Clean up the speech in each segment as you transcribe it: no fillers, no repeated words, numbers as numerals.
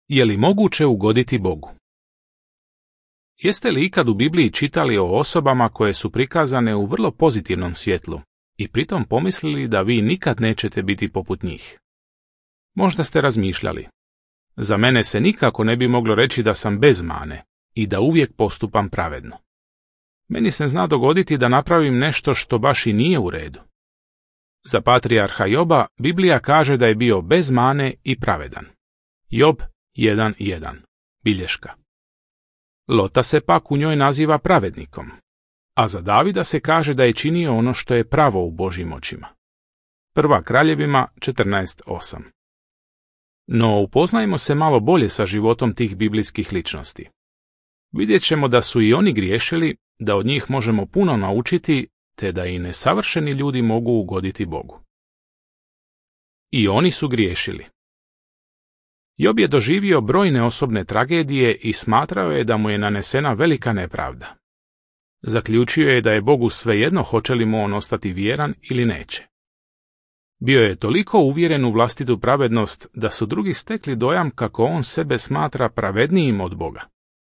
Je li moguće ugoditi Bogu? Jeste li ikad u Bibliji čitali o osobama koje su prikazane u vrlo pozitivnom svjetlu i pritom pomislili da vi nikad nećete biti poput njih? Možda ste razmišljali: za mene se nikako ne bi moglo reći da sam bez mane i da uvijek postupam pravedno. Meni se zna dogoditi da napravim nešto što baš i nije u redu. Za patrijarha Joba Biblija kaže da je bio bez mane i pravedan. Job 1.1. Bilješka. Lota se pak u njoj naziva pravednikom, a za Davida se kaže da je činio ono što je pravo u Božjim očima. Prva Kraljevima 14.8. No upoznajmo se malo bolje sa životom tih biblijskih ličnosti. Vidjet ćemo da su i oni griješili, da od njih možemo puno naučiti, te da i nesavršeni ljudi mogu ugoditi Bogu. I oni su griješili. Job je doživio brojne osobne tragedije i smatrao je da mu je nanesena velika nepravda. Zaključio je da je Bogu svejedno hoće li mu on ostati vjeran ili neće. Bio je toliko uvjeren u vlastitu pravednost da su drugi stekli dojam kako on sebe smatra pravednijim od Boga.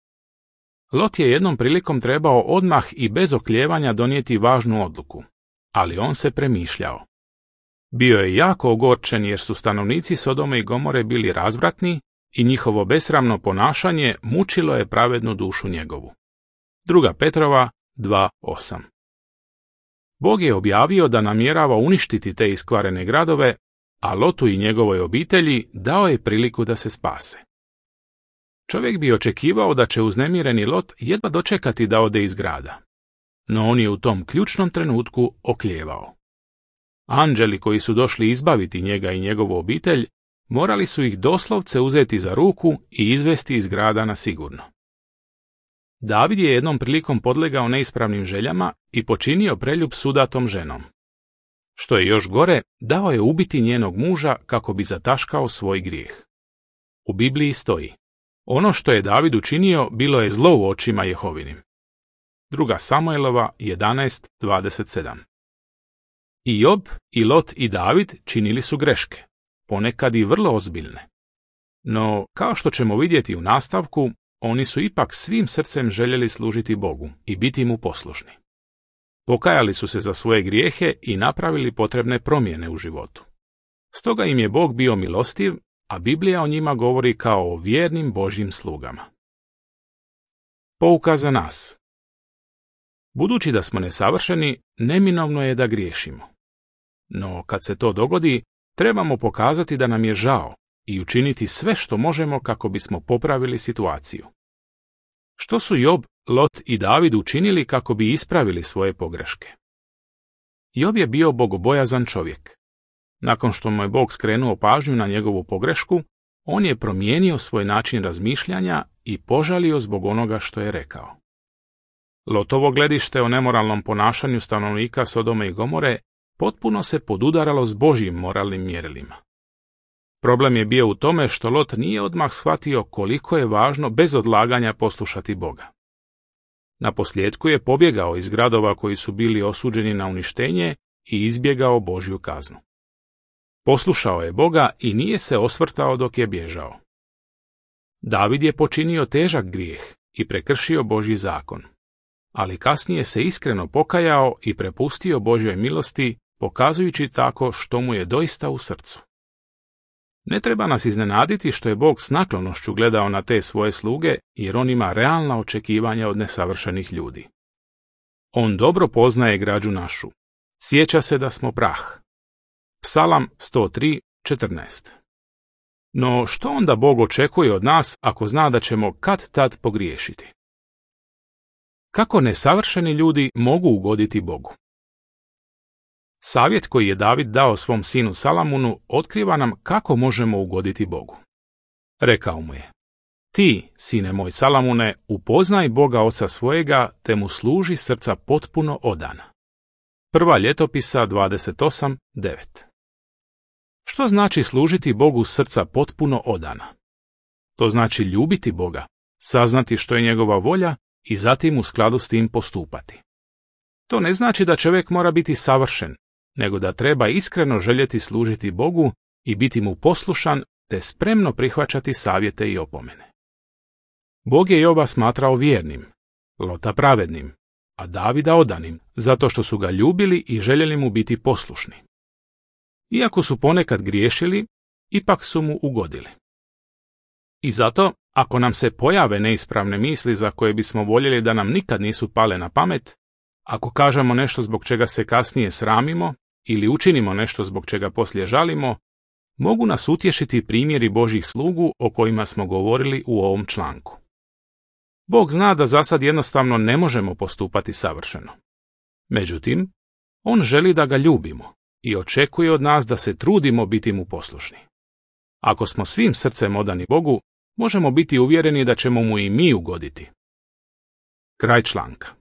Lot je jednom prilikom trebao odmah i bez oklijevanja donijeti važnu odluku, ali on se premišljao. Bio je jako ogorčen jer su stanovnici Sodome i Gomore bili razvratni i njihovo besramno ponašanje mučilo je pravednu dušu njegovu. 2. Petrova 2.8. Bog je objavio da namjerava uništiti te iskvarene gradove, a Lotu i njegovoj obitelji dao je priliku da se spase. Čovjek bi očekivao da će uznemireni Lot jedva dočekati da ode iz grada, no on je u tom ključnom trenutku oklijevao. Anđeli koji su došli izbaviti njega i njegovu obitelj, morali su ih doslovce uzeti za ruku i izvesti iz grada na sigurno. David je jednom prilikom podlegao neispravnim željama i počinio preljub s udatom ženom. Što je još gore, dao je ubiti njenog muža kako bi zataškao svoj grijeh. U Bibliji stoji: ono što je David učinio bilo je zlo u očima Jehovinim. 2. Samuelova 11.27. I Job, i Lot, i David činili su greške, ponekad i vrlo ozbiljne. No, kao što ćemo vidjeti u nastavku, oni su ipak svim srcem željeli služiti Bogu i biti mu poslušni. Pokajali su se za svoje grijehe i napravili potrebne promjene u životu. Stoga im je Bog bio milostiv, a Biblija o njima govori kao o vjernim Božjim slugama. Pouka za nas. Budući da smo nesavršeni, neminovno je da griješimo. No, kad se to dogodi, trebamo pokazati da nam je žao i učiniti sve što možemo kako bismo popravili situaciju. Što su Job, Lot i David učinili kako bi ispravili svoje pogreške? Job je bio bogobojazan čovjek. Nakon što mu je Bog skrenuo pažnju na njegovu pogrešku, on je promijenio svoj način razmišljanja i požalio zbog onoga što je rekao. Lotovo gledište o nemoralnom ponašanju stanovnika Sodome i Gomore potpuno se podudaralo s Božjim moralnim mjerilima. Problem je bio u tome što Lot nije odmah shvatio koliko je važno bez odlaganja poslušati Boga. Naposljetku je pobjegao iz gradova koji su bili osuđeni na uništenje i izbjegao Božju kaznu. Poslušao je Boga i nije se osvrtao dok je bježao. David je počinio težak grijeh i prekršio Božji zakon, ali kasnije se iskreno pokajao i prepustio Božjoj milosti, pokazujući tako što mu je doista u srcu. Ne treba nas iznenaditi što je Bog s naklonošću gledao na te svoje sluge, jer on ima realna očekivanja od nesavršenih ljudi. On dobro poznaje građu našu. Sjeća se da smo prah. Psalam 103.14. No što onda Bog očekuje od nas ako zna da ćemo kad-tad pogriješiti? Kako nesavršeni ljudi mogu ugoditi Bogu? Savjet koji je David dao svom sinu Salamunu otkriva nam kako možemo ugoditi Bogu. Rekao mu je: ti, sine moj Salamune, upoznaj Boga oca svojega, te mu služi srca potpuno odana. Prva Ljetopisa 28.9. Što znači služiti Bogu srca potpuno odana? To znači ljubiti Boga, saznati što je njegova volja i zatim u skladu s tim postupati. To ne znači da čovjek mora biti savršen, nego da treba iskreno željeti služiti Bogu i biti mu poslušan te spremno prihvaćati savjete i opomene. Bog je Joba smatrao vjernim, Lota pravednim, a Davida odanim, zato što su ga ljubili i željeli mu biti poslušni. Iako su ponekad griješili, ipak su mu ugodili. I zato, ako nam se pojave neispravne misli za koje bismo voljeli da nam nikad nisu pale na pamet, ako kažemo nešto zbog čega se kasnije sramimo ili učinimo nešto zbog čega poslije žalimo, mogu nas utješiti primjeri Božjih slugu o kojima smo govorili u ovom članku. Bog zna da zasad jednostavno ne možemo postupati savršeno. Međutim, on želi da ga ljubimo i očekuje od nas da se trudimo biti mu poslušni. Ako smo svim srcem odani Bogu, možemo biti uvjereni da ćemo mu i mi ugoditi. Kraj članka.